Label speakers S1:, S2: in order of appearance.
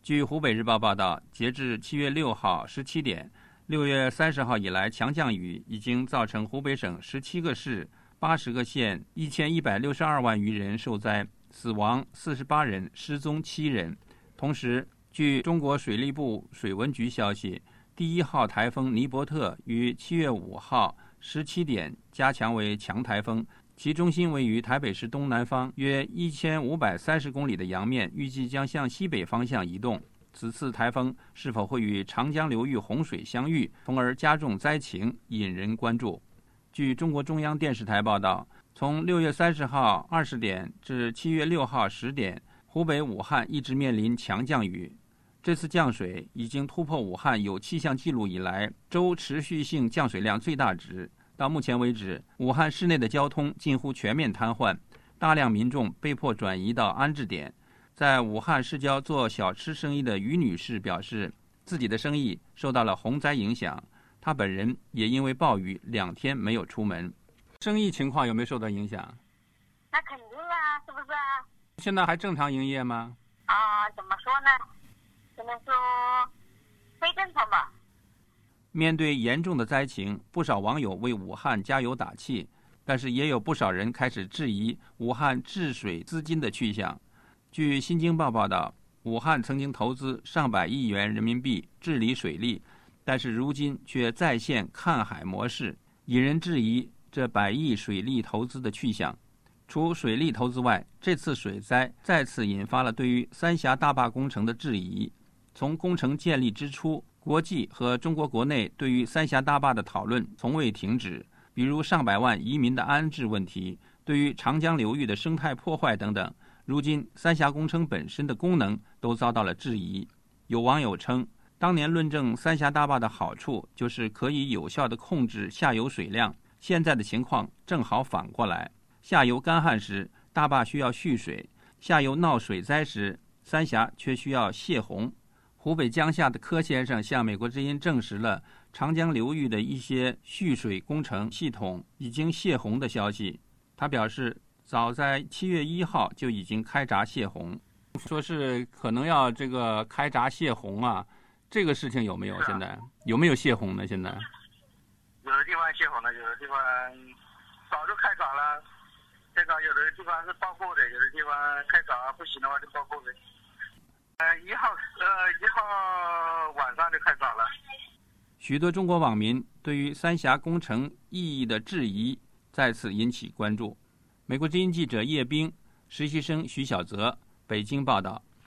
S1: 据湖北日报报道，截至7月6号17点，6月30号以来，强降雨已经造成湖北省17个市、80个县1162万余人受灾，死亡48人，失踪7人。同时，据中国水利部水文局消息，第1号台风尼伯特于7月5号17点加强为强台风，其中心位于台北市东南方约1530公里的洋面，预计将向西北方向移动。此次台风是否会与长江流域洪水相遇，从而加重灾情，引人关注。据中国中央电视台报道，从6月30号20点至7月6号10点，湖北武汉一直面临强降雨。这次降水已经突破武汉有气象记录以来周持续性降水量最大值。到目前为止，武汉市内的交通近乎全面瘫痪，大量民众被迫转移到安置点。在武汉市郊做小吃生意的于女士表示，自己的生意受到了洪灾影响，她本人也因为暴雨2天没有出门。生意情况有没有受到影响？
S2: 那肯定啊，是不是啊？
S1: 现在还正常营业吗？
S2: 怎么说呢？只能说非正常吧。
S1: 面对严重的灾情，不少网友为武汉加油打气，但是也有不少人开始质疑武汉治水资金的去向。据新京报报道，武汉曾经投资上百亿元人民币治理水利，但是如今却再现看海模式，引人质疑这100亿水利投资的去向。除水利投资外，这次水灾再次引发了对于三峡大坝工程的质疑。从工程建立之初，国际和中国国内对于三峡大坝的讨论从未停止，比如上百万移民的安置问题，对于长江流域的生态破坏等等。如今三峡工程本身的功能都遭到了质疑。有网友称，当年论证三峡大坝的好处就是可以有效地控制下游水量，现在的情况正好反过来，下游干旱时大坝需要蓄水，下游闹水灾时三峡却需要泄洪。湖北江夏的柯先生向美国之音证实了长江流域的一些蓄水工程系统已经泄洪的消息。他表示，早在7月1号就已经开闸泄洪，说是可能要这个开闸泄洪啊，这个事情有没有？现在有没有泄洪呢？现在
S3: 有的地方泄洪了，有的地方早就开闸了，开闸有的地方是报过的，有的地方开闸不行的话就报过的。1号晚上就开闸了。
S1: 许多中国网民对于三峡工程意义的质疑再次引起关注。美国之音记者叶冰、实习生徐小泽，北京报道。